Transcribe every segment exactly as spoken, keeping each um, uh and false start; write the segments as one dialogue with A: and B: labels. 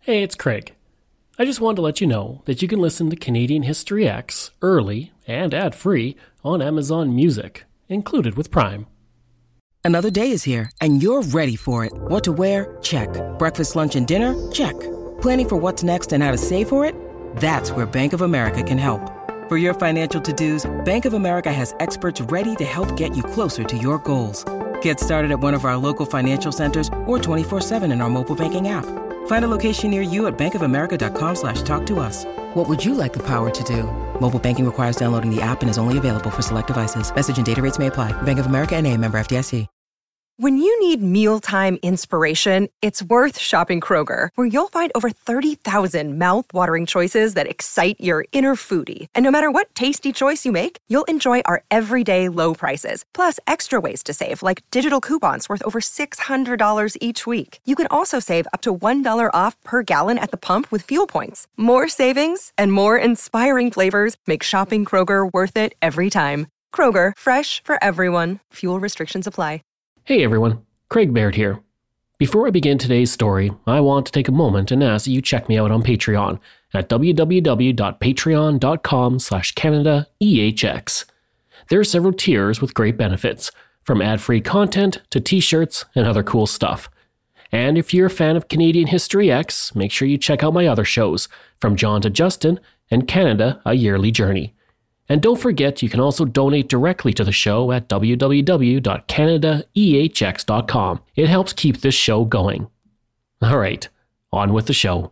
A: Hey, it's Craig. I just wanted to let you know that you can listen to Canadian History X early and ad-free on Amazon Music, included with Prime.
B: Another day is here, and you're ready for it. What to wear? Check. Breakfast, lunch, and dinner? Check. Planning for what's next and how to save for it? That's where Bank of America can help. For your financial to-dos, Bank of America has experts ready to help get you closer to your goals. Get started at one of our local financial centers or twenty-four seven in our mobile banking app. Find a location near you at bankofamerica.com slash talk to us. What would you like the power to do? Mobile banking requires downloading the app and is only available for select devices. Message and data rates may apply. Bank of America N A, member F D I C.
C: When you need mealtime inspiration, it's worth shopping Kroger, where you'll find over thirty thousand mouth-watering choices that excite your inner foodie. And no matter what tasty choice you make, you'll enjoy our everyday low prices, plus extra ways to save, like digital coupons worth over six hundred dollars each week. You can also save up to one dollar off per gallon at the pump with fuel points. More savings and more inspiring flavors make shopping Kroger worth it every time. Kroger, fresh for everyone. Fuel restrictions apply.
A: Hey everyone, Craig Baird here. Before I begin today's story, I want to take a moment and ask that you check me out on Patreon at www.patreon.com slash CanadaEHX. There are several tiers with great benefits, from ad-free content to t-shirts and other cool stuff. And if you're a fan of Canadian History X, make sure you check out my other shows, From John to Justin and Canada, A Yearly Journey. And don't forget, you can also donate directly to the show at w w w dot canada e h x dot com. It helps keep this show going. All right, on with the show.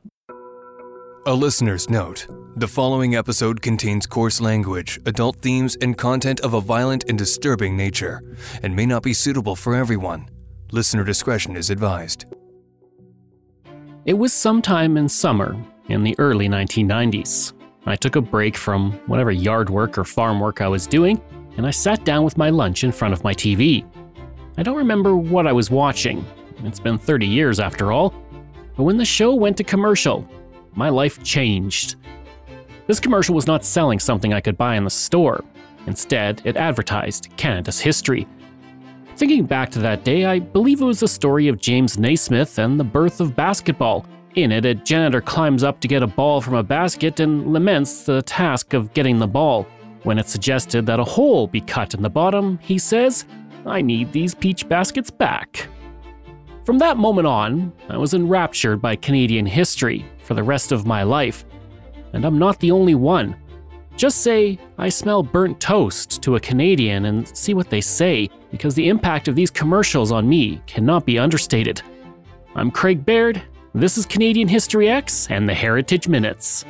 D: A listener's note. The following episode contains coarse language, adult themes, and content of a violent and disturbing nature, and may not be suitable for everyone. Listener discretion is advised.
A: It was sometime in summer, in the early nineteen nineties. I took a break from whatever yard work or farm work I was doing, and I sat down with my lunch in front of my T V. I don't remember what I was watching. It's been thirty years after all. But when the show went to commercial, my life changed. This commercial was not selling something I could buy in the store. Instead, it advertised Canada's history. Thinking back to that day, I believe it was the story of James Naismith and the birth of basketball. In it, a janitor climbs up to get a ball from a basket and laments the task of getting the ball. When it's suggested that a hole be cut in the bottom, he says, "I need these peach baskets back." From that moment on, I was enraptured by Canadian history for the rest of my life. And I'm not the only one. Just say, "I smell burnt toast" to a Canadian and see what they say, because the impact of these commercials on me cannot be understated. I'm Craig Baird. This is Canadian History X and the Heritage Minutes.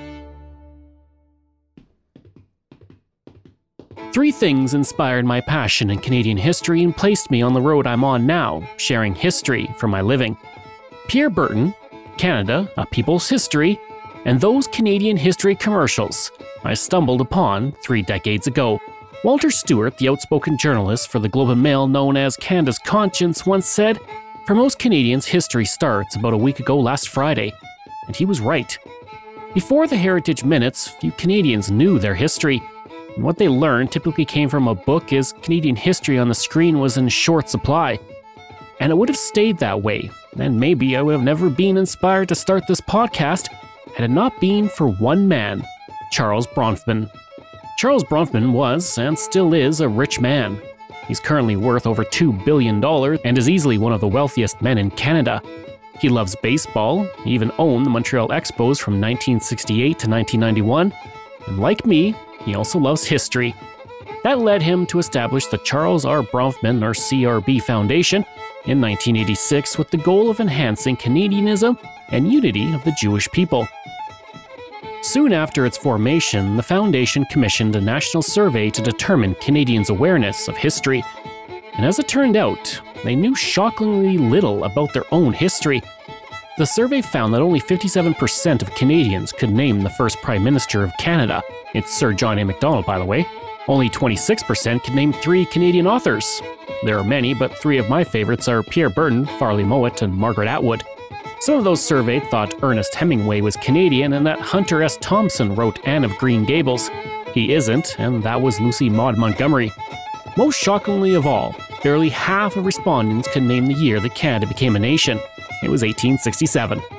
A: Three things inspired my passion in Canadian history and placed me on the road I'm on now, sharing history for my living. Pierre Berton, Canada, A People's History, and those Canadian history commercials I stumbled upon three decades ago. Walter Stewart, the outspoken journalist for the Globe and Mail known as Canada's Conscience, once said, "For most Canadians, history starts about a week ago last Friday." And he was right. Before the Heritage Minutes, few Canadians knew their history. And what they learned typically came from a book, as Canadian history on the screen was in short supply. And it would have stayed that way, and maybe I would have never been inspired to start this podcast had it not been for one man, Charles Bronfman. Charles Bronfman was, and still is, a rich man. He's currently worth over two billion dollars and is easily one of the wealthiest men in Canada. He loves baseball, he even owned the Montreal Expos from nineteen sixty-eight to nineteen ninety-one, and like me, he also loves history. That led him to establish the Charles R. Bronfman, or C R B Foundation, in nineteen eighty-six with the goal of enhancing Canadianism and unity of the Jewish people. Soon after its formation, the foundation commissioned a national survey to determine Canadians' awareness of history. And as it turned out, they knew shockingly little about their own history. The survey found that only fifty-seven percent of Canadians could name the first Prime Minister of Canada. It's Sir John A. Macdonald, by the way. Only twenty-six percent could name three Canadian authors. There are many, but three of my favorites are Pierre Berton, Farley Mowat, and Margaret Atwood. Some of those surveyed thought Ernest Hemingway was Canadian and that Hunter S. Thompson wrote Anne of Green Gables. He isn't, and that was Lucy Maud Montgomery. Most shockingly of all, barely half of respondents could name the year that Canada became a nation. It was eighteen sixty-seven.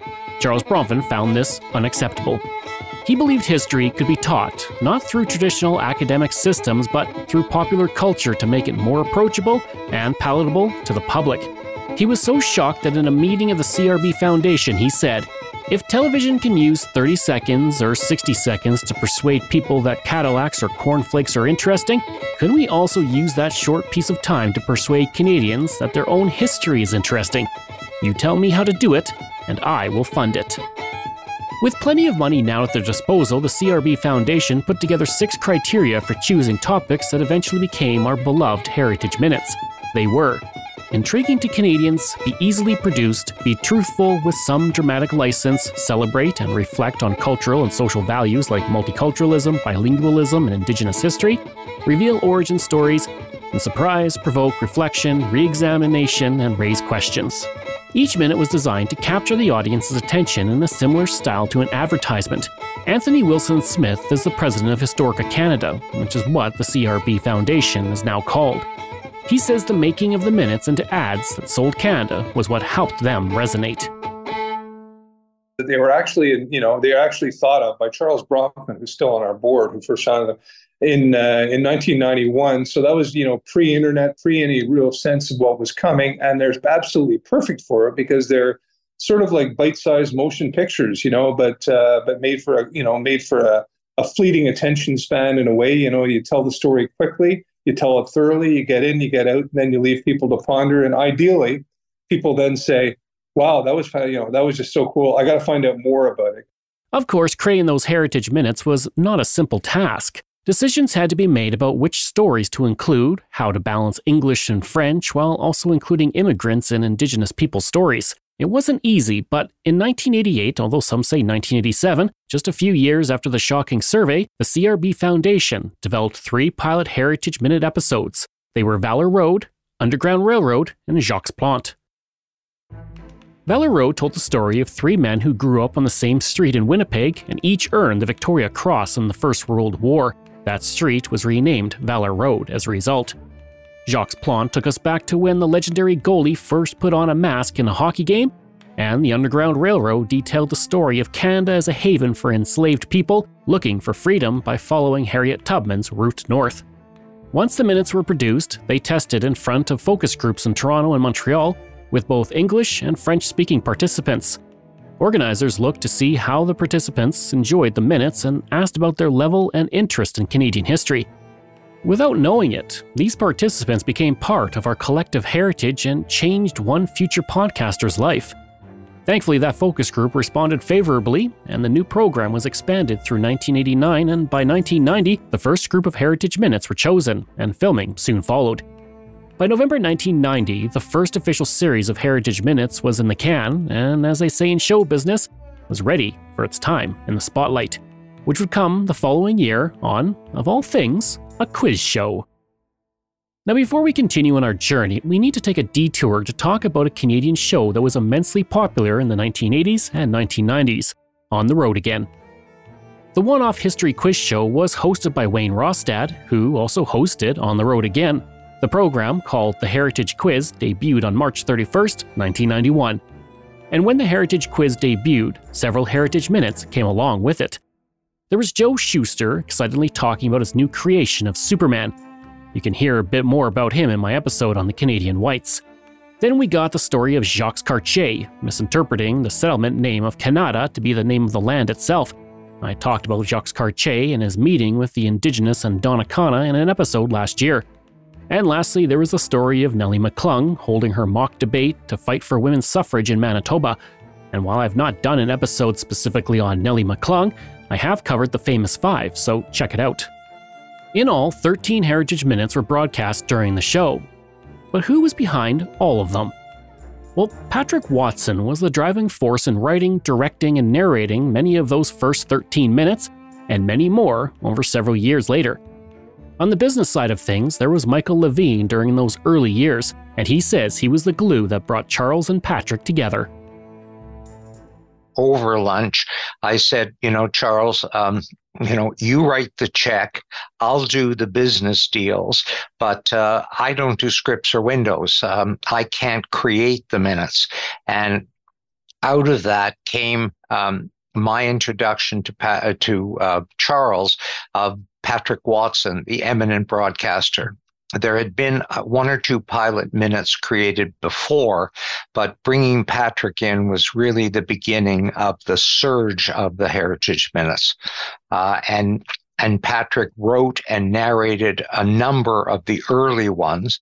A: Charles Bronfen found this unacceptable. He believed history could be taught, not through traditional academic systems, but through popular culture to make it more approachable and palatable to the public. He was so shocked that in a meeting of the C R B Foundation, he said, "If television can use thirty seconds or sixty seconds to persuade people that Cadillacs or cornflakes are interesting, couldn't we also use that short piece of time to persuade Canadians that their own history is interesting? You tell me how to do it, and I will fund it." With plenty of money now at their disposal, the C R B Foundation put together six criteria for choosing topics that eventually became our beloved Heritage Minutes. They were: intriguing to Canadians, be easily produced, be truthful with some dramatic license, celebrate and reflect on cultural and social values like multiculturalism, bilingualism, and Indigenous history, reveal origin stories, and surprise, provoke reflection, re-examination, and raise questions. Each minute was designed to capture the audience's attention in a similar style to an advertisement. Anthony Wilson Smith is the president of Historica Canada, which is what the C R B Foundation is now called. He says the making of the minutes into ads that sold Canada was what helped them resonate.
E: They were actually, you know, they were actually thought of by Charles Bronfen, who's still on our board, who first founded them in uh, in nineteen ninety-one. So that was, you know, pre-internet, pre any real sense of what was coming, and they're absolutely perfect for it because they're sort of like bite-sized motion pictures, you know, but uh, but made for a, you know, made for a, a fleeting attention span in a way. You know, you tell the story quickly, you tell it thoroughly, you get in, you get out, and then you leave people to ponder. And ideally, people then say, "Wow, that was, you know, that was just so cool. I got to find out more about it."
A: Of course, creating those Heritage Minutes was not a simple task. Decisions had to be made about which stories to include, how to balance English and French, while also including immigrants and Indigenous people stories. It wasn't easy, but in nineteen eighty-eight, although some say nineteen eighty-seven, just a few years after the shocking survey, the C R B Foundation developed three pilot Heritage Minute episodes. They were Valor Road, Underground Railroad, and Jacques Plante. Valor Road told the story of three men who grew up on the same street in Winnipeg and each earned the Victoria Cross in the First World War. That street was renamed Valor Road as a result. Jacques Plante took us back to when the legendary goalie first put on a mask in a hockey game, and the Underground Railroad detailed the story of Canada as a haven for enslaved people looking for freedom by following Harriet Tubman's route north. Once the minutes were produced, they tested in front of focus groups in Toronto and Montreal with both English and French-speaking participants. Organizers looked to see how the participants enjoyed the minutes and asked about their level and interest in Canadian history. Without knowing it, these participants became part of our collective heritage and changed one future podcaster's life. Thankfully, that focus group responded favorably, and the new program was expanded through nineteen eighty-nine, and by nineteen ninety, the first group of Heritage Minutes were chosen, and filming soon followed. By November nineteen ninety, the first official series of Heritage Minutes was in the can, and as they say in show business, was ready for its time in the spotlight, which would come the following year on, of all things, a quiz show. Now, before we continue on our journey, we need to take a detour to talk about a Canadian show that was immensely popular in the nineteen eighties and nineteen nineties, On the Road Again. The one-off history quiz show was hosted by Wayne Rostad, who also hosted On the Road Again. The program, called The Heritage Quiz, debuted on March thirty-first, nineteen ninety-one. And when the Heritage Quiz debuted, several Heritage Minutes came along with it. There was Joe Shuster excitedly talking about his new creation of Superman. You can hear a bit more about him in my episode on the Canadian Whites. Then we got the story of Jacques Cartier, misinterpreting the settlement name of Canada to be the name of the land itself. I talked about Jacques Cartier and his meeting with the Indigenous and Donnacona in an episode last year. And lastly, there was the story of Nellie McClung holding her mock debate to fight for women's suffrage in Manitoba. And while I've not done an episode specifically on Nellie McClung, I have covered the famous five, so check it out. In all, thirteen Heritage Minutes were broadcast during the show. But who was behind all of them? Well, Patrick Watson was the driving force in writing, directing, and narrating many of those first thirteen minutes, and many more over several years later. On the business side of things, there was Michael Levine during those early years, and he says he was the glue that brought Charles and Patrick together.
F: Over lunch, I said, you know, Charles, um, you know, you write the check, I'll do the business deals, but uh, I don't do scripts or windows. Um, I can't create the minutes. And out of that came um, my introduction to pa- to uh, Charles of Patrick Watson, the eminent broadcaster. There had been one or two pilot minutes created before, but bringing Patrick in was really the beginning of the surge of the Heritage Minutes. Uh, and and Patrick wrote and narrated a number of the early ones.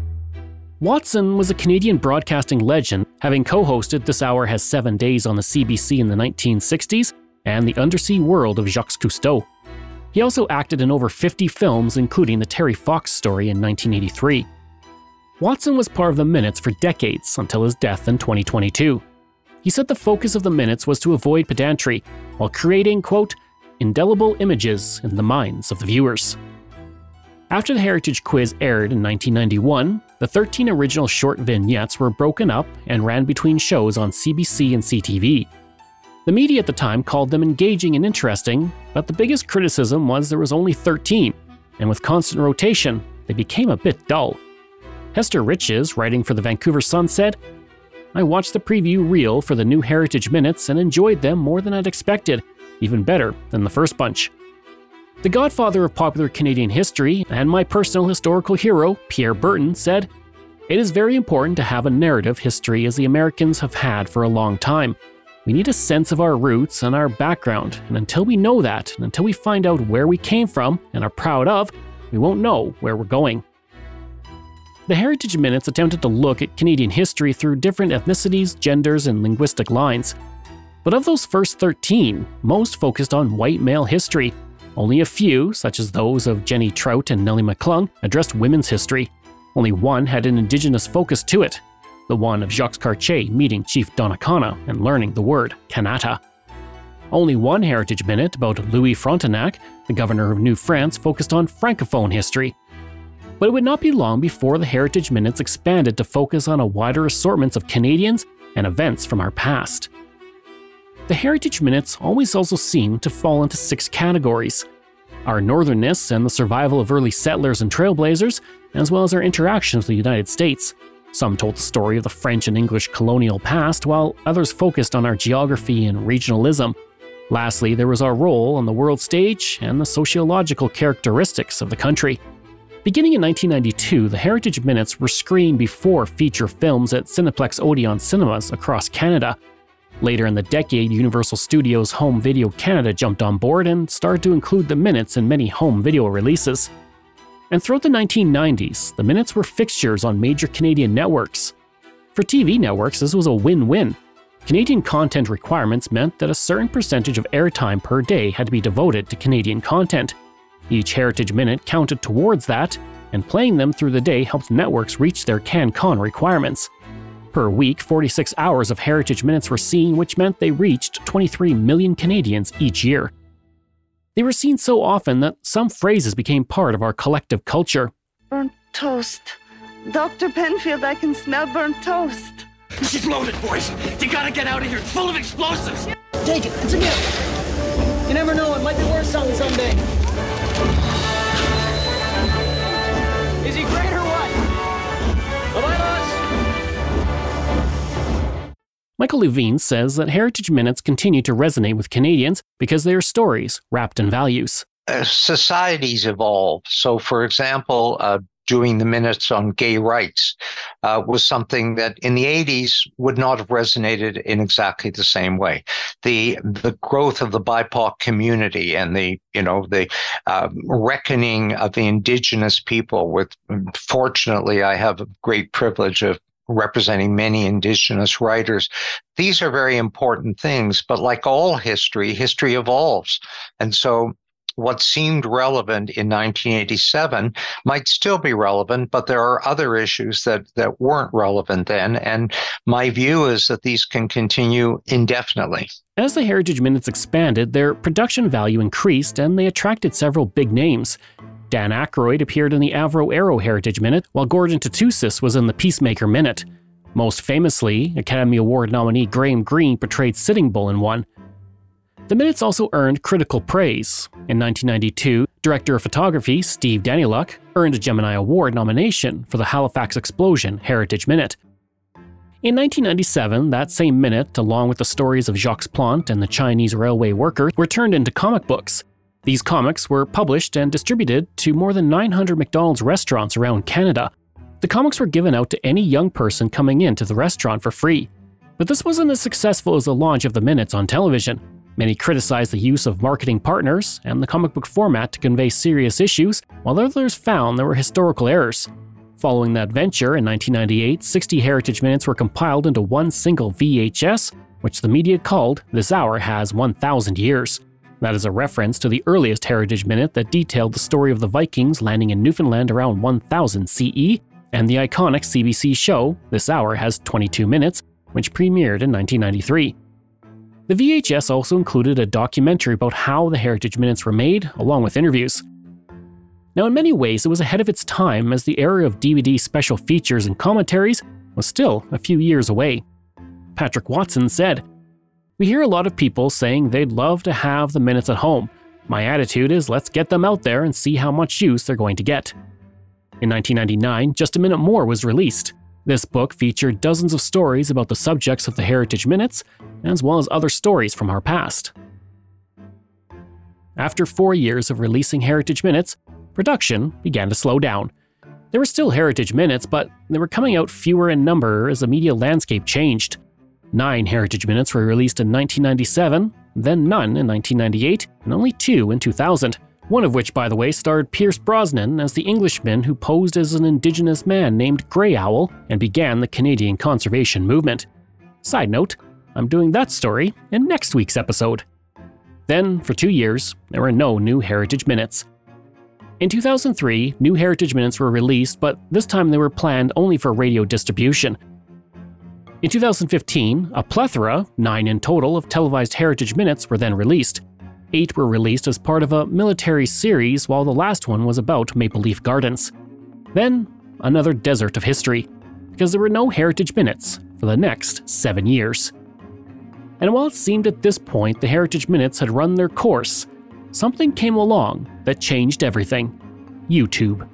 A: Watson was a Canadian broadcasting legend, having co-hosted This Hour Has Seven Days on the C B C in the nineteen sixties and The Undersea World of Jacques Cousteau. He also acted in over fifty films, including The Terry Fox Story in nineteen eighty-three. Watson was part of the Minutes for decades until his death in twenty twenty-two. He said the focus of the Minutes was to avoid pedantry while creating, quote, indelible images in the minds of the viewers. After the Heritage Quiz aired in nineteen ninety-one, the thirteen original short vignettes were broken up and ran between shows on C B C and C T V. The media at the time called them engaging and interesting, but the biggest criticism was there was only thirteen, and with constant rotation, they became a bit dull. Hester Riches, writing for the Vancouver Sun, said, "I watched the preview reel for the new Heritage Minutes and enjoyed them more than I'd expected, even better than the first bunch." The godfather of popular Canadian history and my personal historical hero, Pierre Berton, said, "It is very important to have a narrative history as the Americans have had for a long time. We need a sense of our roots and our background, and until we know that, and until we find out where we came from and are proud of, we won't know where we're going." The Heritage Minutes attempted to look at Canadian history through different ethnicities, genders, and linguistic lines. But of those first thirteen, most focused on white male history. Only a few, such as those of Jenny Trout and Nellie McClung, addressed women's history. Only one had an Indigenous focus to it. The one of Jacques Cartier meeting Chief Donnacona and learning the word Kanata. Only one Heritage Minute about Louis Frontenac, the governor of New France, focused on Francophone history. But it would not be long before the Heritage Minutes expanded to focus on a wider assortment of Canadians and events from our past. The Heritage Minutes always also seemed to fall into six categories: our northernness and the survival of early settlers and trailblazers, as well as our interactions with the United States. Some told the story of the French and English colonial past, while others focused on our geography and regionalism. Lastly, there was our role on the world stage and the sociological characteristics of the country. Beginning in nineteen ninety-two, the Heritage Minutes were screened before feature films at Cineplex Odeon cinemas across Canada. Later in the decade, Universal Studios Home Video Canada jumped on board and started to include the Minutes in many home video releases. And throughout the nineteen nineties, the Minutes were fixtures on major Canadian networks. For T V networks, this was a win-win. Canadian content requirements meant that a certain percentage of airtime per day had to be devoted to Canadian content. Each Heritage Minute counted towards that, and playing them through the day helped networks reach their CanCon requirements. Per week, forty-six hours of Heritage Minutes were seen, which meant they reached twenty-three million Canadians each year. They were seen so often that some phrases became part of our collective culture.
G: Burnt toast. Doctor Penfield, I can smell burnt toast.
H: She's loaded, boys. You gotta get out of here. It's full of explosives.
I: Take it. It's a gift. You never know. It might be worth something someday. Is he great or what? Bye-bye, boss.
A: Michael Levine says that Heritage Minutes continue to resonate with Canadians because they are stories wrapped in values.
F: Uh, societies evolve. So, for example, uh, doing the Minutes on gay rights uh, was something that in the eighties would not have resonated in exactly the same way. The the growth of the B I P O C community and the you know the uh, reckoning of the Indigenous people. With fortunately, I have a great privilege of representing many Indigenous writers. These are very important things, but like all history, history evolves. And so what seemed relevant in nineteen eighty-seven might still be relevant, but there are other issues that, that weren't relevant then. And my view is that these can continue indefinitely.
A: As the Heritage Minutes expanded, their production value increased and they attracted several big names. Dan Aykroyd appeared in the Avro Arrow Heritage Minute, while Gordon Tootoosis was in the Peacemaker Minute. Most famously, Academy Award nominee Graham Greene portrayed Sitting Bull in one. The Minutes also earned critical praise. In nineteen ninety-two, director of photography Steve Danyluk earned a Gemini Award nomination for the Halifax Explosion Heritage Minute. In nineteen ninety-seven, that same minute, along with the stories of Jacques Plante and the Chinese railway worker, were turned into comic books. These comics were published and distributed to more than nine hundred McDonald's restaurants around Canada. The comics were given out to any young person coming into the restaurant for free. But this wasn't as successful as the launch of the Minutes on television. Many criticized the use of marketing partners and the comic book format to convey serious issues, while others found there were historical errors. Following that venture in nineteen ninety-eight, sixty Heritage Minutes were compiled into one single V H S, which the media called This Hour Has one thousand Years. That is a reference to the earliest Heritage Minute that detailed the story of the Vikings landing in Newfoundland around one thousand C E, and the iconic C B C show This Hour Has twenty-two Minutes, which premiered in nineteen ninety-three. The V H S also included a documentary about how the Heritage Minutes were made, along with interviews. Now, in many ways, it was ahead of its time, as the era of D V D special features and commentaries was still a few years away. Patrick Watson said, "We hear a lot of people saying they'd love to have the minutes at home. My attitude is let's get them out there and see how much use they're going to get." In nineteen ninety-nine, Just a Minute More was released. This book featured dozens of stories about the subjects of the Heritage Minutes, as well as other stories from our past. After four years of releasing Heritage Minutes, production began to slow down. There were still Heritage Minutes, but they were coming out fewer in number as the media landscape changed. Nine Heritage Minutes were released in nineteen ninety-seven, then none in nineteen ninety-eight, and only two in two thousand. One of which, by the way, starred Pierce Brosnan as the Englishman who posed as an Indigenous man named Grey Owl and began the Canadian conservation movement. Side note, I'm doing that story in next week's episode. Then, for two years, there were no new Heritage Minutes. In two thousand three, new Heritage Minutes were released, but this time they were planned only for radio distribution. In two thousand fifteen, a plethora, nine in total, of televised Heritage Minutes were then released. Eight were released as part of a military series, while the last one was about Maple Leaf Gardens. Then, another desert of history, because there were no Heritage Minutes for the next seven years. And while it seemed at this point the Heritage Minutes had run their course, something came along that changed everything: YouTube.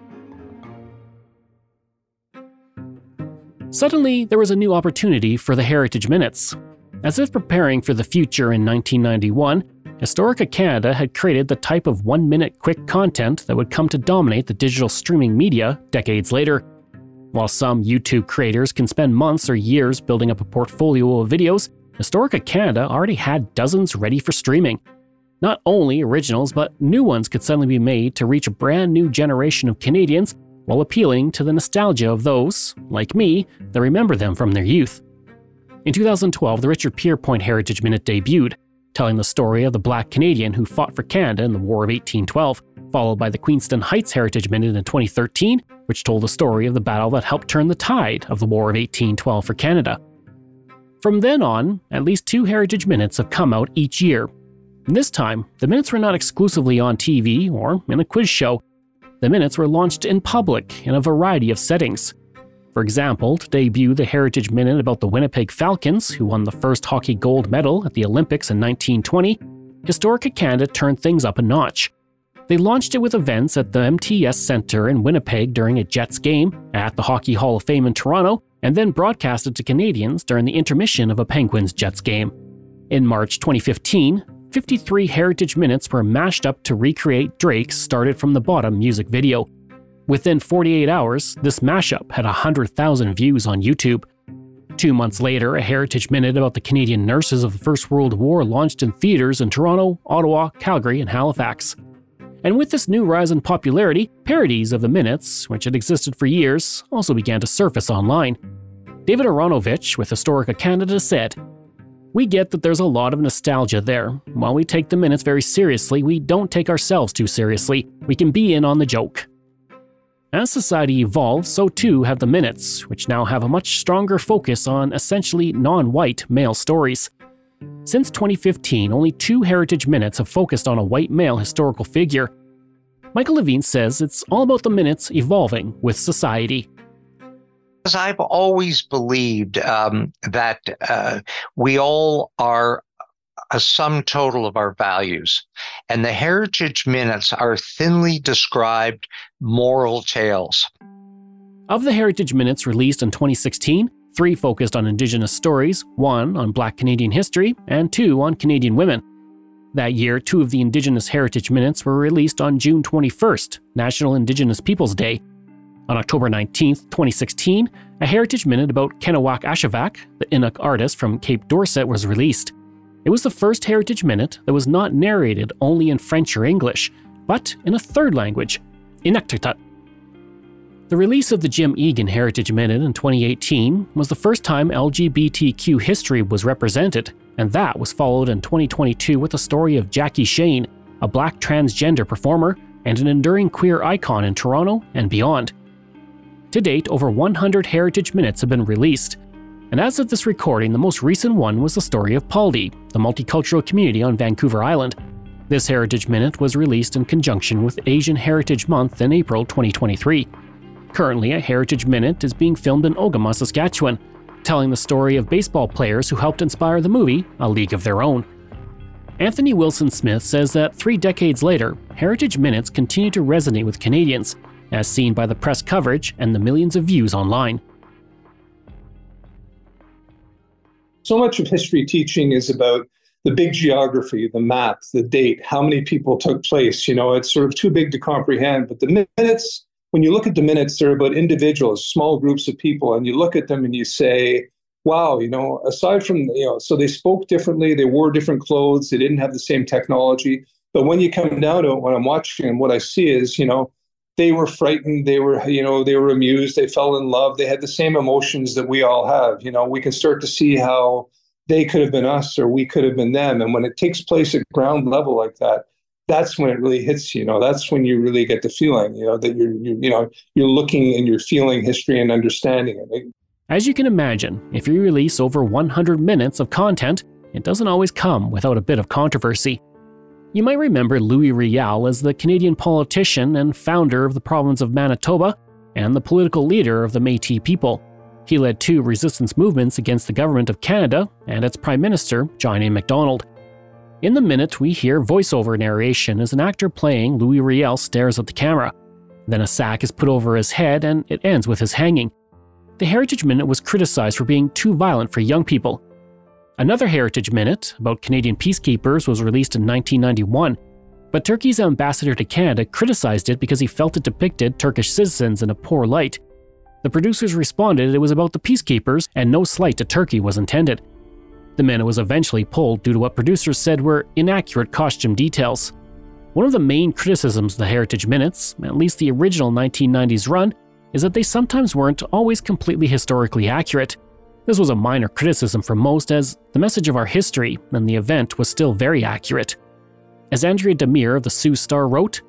A: Suddenly, there was a new opportunity for the Heritage Minutes. As if preparing for the future in nineteen ninety-one, Historica Canada had created the type of one-minute quick content that would come to dominate the digital streaming media decades later. While some YouTube creators can spend months or years building up a portfolio of videos, Historica Canada already had dozens ready for streaming. Not only originals, but new ones could suddenly be made to reach a brand new generation of Canadians while appealing to the nostalgia of those, like me, that remember them from their youth. In two thousand twelve, the Richard Pierpoint Heritage Minute debuted, telling the story of the Black Canadian who fought for Canada in the War of eighteen twelve, followed by the Queenston Heights Heritage Minute in twenty thirteen, which told the story of the battle that helped turn the tide of the War of eighteen twelve for Canada. From then on, at least two Heritage Minutes have come out each year. And this time, the minutes were not exclusively on T V or in a quiz show. The minutes were launched in public in a variety of settings. For example, to debut the Heritage Minute about the Winnipeg Falcons, who won the first hockey gold medal at the Olympics in nineteen twenty, Historica Canada turned things up a notch. They launched it with events at the M T S Centre in Winnipeg during a Jets game, at the Hockey Hall of Fame in Toronto, and then broadcasted to Canadians during the intermission of a Penguins-Jets game. In March twenty fifteen, fifty-three Heritage Minutes were mashed up to recreate Drake's Started From the Bottom music video. Within forty-eight hours, this mashup had one hundred thousand views on YouTube. Two months later, a Heritage Minute about the Canadian nurses of the First World War launched in theaters in Toronto, Ottawa, Calgary, and Halifax. And with this new rise in popularity, parodies of the Minutes, which had existed for years, also began to surface online. David Aronovich with Historica Canada said, "We get that there's a lot of nostalgia there. While we take the Minutes very seriously, we don't take ourselves too seriously. We can be in on the joke." As society evolves, so too have the Minutes, which now have a much stronger focus on essentially non-white male stories. Since twenty fifteen, only two Heritage Minutes have focused on a white male historical figure. Michael Levine says it's all about the Minutes evolving with society.
F: Because I've always believed um, that uh, we all are a sum total of our values, and the Heritage Minutes are thinly described moral tales.
A: Of the Heritage Minutes released in twenty sixteen, Three focused on Indigenous stories, one on Black Canadian history, and two on Canadian women. That year, two of the Indigenous Heritage Minutes were released on June twenty-first, National Indigenous Peoples Day. On October nineteenth, twenty sixteen, a Heritage Minute about Kennewack Ashevak, the Inuk artist from Cape Dorset, was released. It was the first Heritage Minute that was not narrated only in French or English, but in a third language, Inuktitut. The release of the Jim Egan Heritage Minute in twenty eighteen was the first time L G B T Q history was represented, and that was followed in twenty twenty-two with the story of Jackie Shane, a Black transgender performer and an enduring queer icon in Toronto and beyond. To date, over one hundred Heritage Minutes have been released, and as of this recording, the most recent one was the story of Paldi, the multicultural community on Vancouver Island. This Heritage Minute was released in conjunction with Asian Heritage Month in April twenty twenty-three. Currently, a Heritage Minute is being filmed in Ogama, Saskatchewan, telling the story of baseball players who helped inspire the movie A League of Their Own. Anthony Wilson Smith says that three decades later, Heritage Minutes continue to resonate with Canadians, as seen by the press coverage and the millions of views online.
E: So much of history teaching is about the big geography, the map, the date, how many people took place. You know, it's sort of too big to comprehend, but the minutes, when you look at the minutes, they're about individuals, small groups of people, and you look at them and you say, wow, you know, aside from, you know, so they spoke differently, they wore different clothes, they didn't have the same technology. But when you come down to it, when I'm watching them, what I see is, you know, they were frightened, they were, you know, they were amused, they fell in love, they had the same emotions that we all have. You know, we can start to see how they could have been us or we could have been them. And when it takes place at ground level like that, that's when it really hits you. You know, that's when you really get the feeling, you know, that you're, you, you know, you're looking and you're feeling history and understanding it.
A: As you can imagine, if you release over one hundred minutes of content, it doesn't always come without a bit of controversy. You might remember Louis Riel as the Canadian politician and founder of the province of Manitoba and the political leader of the Métis people. He led two resistance movements against the government of Canada and its Prime Minister, John A. Macdonald. In the minute, we hear voiceover narration as an actor playing Louis Riel stares at the camera. Then a sack is put over his head and it ends with his hanging. The Heritage Minute was criticized for being too violent for young people. Another Heritage Minute, about Canadian peacekeepers, was released in nineteen ninety-one, but Turkey's ambassador to Canada criticized it because he felt it depicted Turkish citizens in a poor light. The producers responded it was about the peacekeepers and no slight to Turkey was intended. The minute was eventually pulled due to what producers said were inaccurate costume details. One of the main criticisms of the Heritage Minutes, at least the original nineteen nineties run, is that they sometimes weren't always completely historically accurate. This was a minor criticism for most, as the message of our history and the event was still very accurate. As Andrea Demir of the Sioux Star wrote,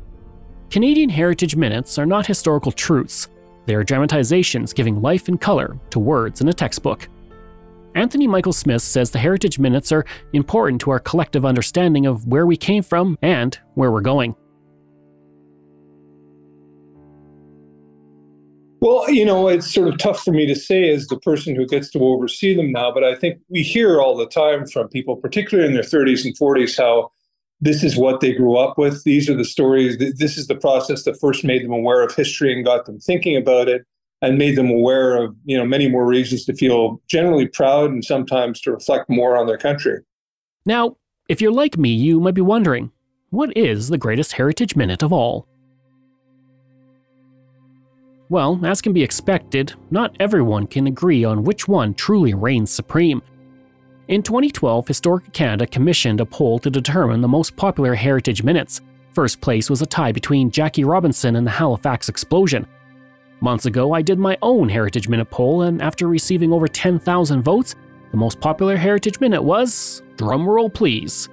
A: Canadian Heritage Minutes are not historical truths. They are dramatizations giving life and color to words in a textbook. Anthony Michael Smith says the Heritage Minutes are important to our collective understanding of where we came from and where we're going.
E: Well, you know, it's sort of tough for me to say as the person who gets to oversee them now, but I think we hear all the time from people, particularly in their thirties and forties, how this is what they grew up with. These are the stories. This is the process that first made them aware of history and got them thinking about it and made them aware of, you know, many more reasons to feel generally proud and sometimes to reflect more on their country.
A: Now, if you're like me, you might be wondering, what is the greatest Heritage Minute of all? Well, as can be expected, not everyone can agree on which one truly reigns supreme. In twenty twelve, Historic Canada commissioned a poll to determine the most popular Heritage Minutes. First place was a tie between Jackie Robinson and the Halifax explosion. Months ago, I did my own Heritage Minute poll, and after receiving over ten thousand votes, the most popular Heritage Minute was, drumroll please,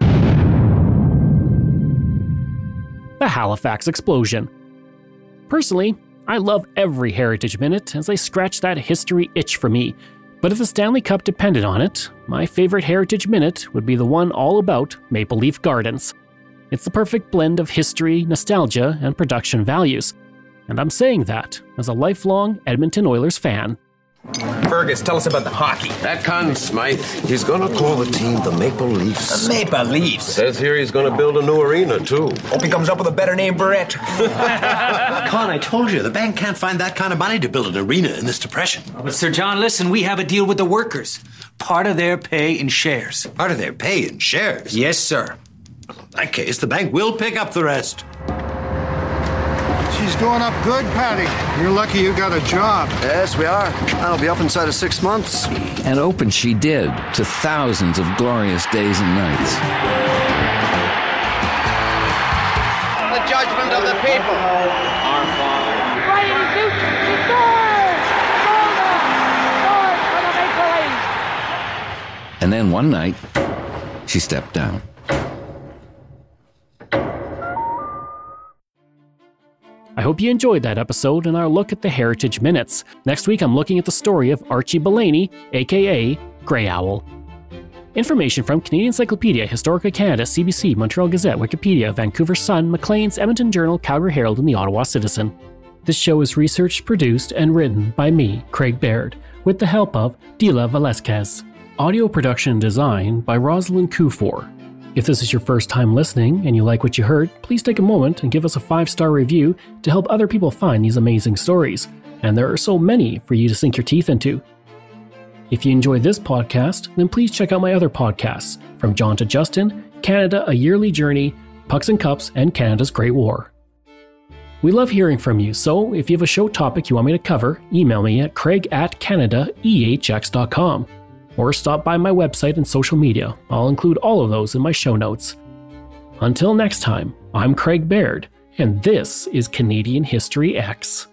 A: the Halifax explosion. Personally, I love every Heritage Minute as they scratch that history itch for me, but if the Stanley Cup depended on it, my favorite Heritage Minute would be the one all about Maple Leaf Gardens. It's the perfect blend of history, nostalgia, and production values. And I'm saying that as a lifelong Edmonton Oilers fan.
J: Fergus, tell us about the hockey.
K: That Conn Smythe, he's going to call the team the Maple Leafs.
J: The Maple Leafs?
K: Says here he's going to build a new arena, too.
J: Hope he comes up with a better name, Barrett.
L: Con, I told you, the bank can't find that kind of money to build an arena in this depression.
M: Oh, but Sir John, listen, we have a deal with the workers. Part of their pay in shares.
L: Part of their pay in shares?
M: Yes, sir.
L: In that case, the bank will pick up the rest.
N: She's going up good, Patty. You're lucky you got a job.
O: Yes, we are. That'll be up inside of six months.
P: And open she did, to thousands of glorious days and nights.
Q: The judgment of the people. Our Father.
R: Brady shoots. He scores! Golden! Scores for the Maple Leafs.
P: And then one night, she stepped down.
A: I hope you enjoyed that episode and our look at the Heritage Minutes. Next week, I'm looking at the story of Archie Bellany, aka Grey Owl. Information from Canadian Encyclopedia, Historica Canada, C B C, Montreal Gazette, Wikipedia, Vancouver Sun, Maclean's, Edmonton Journal, Calgary Herald, and the Ottawa Citizen. This show is researched, produced, and written by me, Craig Baird, with the help of Dila Velasquez. Audio production and design by Rosalind Kufor. If this is your first time listening and you like what you heard, please take a moment and give us a five-star review to help other people find these amazing stories. And there are so many for you to sink your teeth into. If you enjoyed this podcast, then please check out my other podcasts, From John to Justin, Canada, A Yearly Journey, Pucks and Cups, and Canada's Great War. We love hearing from you, so if you have a show topic you want me to cover, email me at craig at canada e h x dot com. Or stop by my website and social media. I'll include all of those in my show notes. Until next time, I'm Craig Baird, and this is Canadian History X.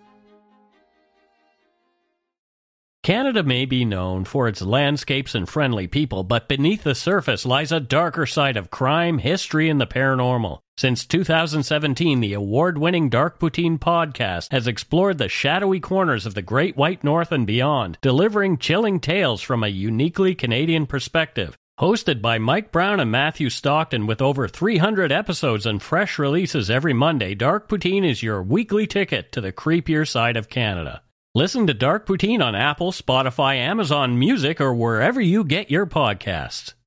S: Canada may be known for its landscapes and friendly people, but beneath the surface lies a darker side of crime, history, and the paranormal. Since two thousand seventeen, the award-winning Dark Poutine podcast has explored the shadowy corners of the Great White North and beyond, delivering chilling tales from a uniquely Canadian perspective. Hosted by Mike Brown and Matthew Stockton with over three hundred episodes and fresh releases every Monday, Dark Poutine is your weekly ticket to the creepier side of Canada. Listen to Dark Poutine on Apple, Spotify, Amazon Music, or wherever you get your podcasts.